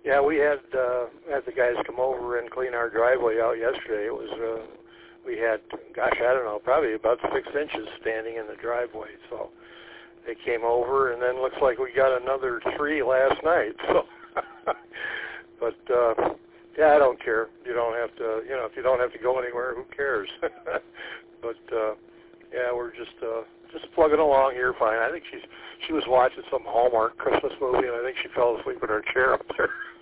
Yeah, we had the guys come over and clean our driveway out yesterday. It was we had, gosh, I don't know, probably about 6 inches standing in the driveway. So they came over, and then looks like we got another 3 last night. So, but yeah, I don't care. You don't have to, if you don't have to go anywhere, who cares? But yeah, we're just plugging along here fine. I think she was watching some Hallmark Christmas movie, and I think she fell asleep in her chair up there.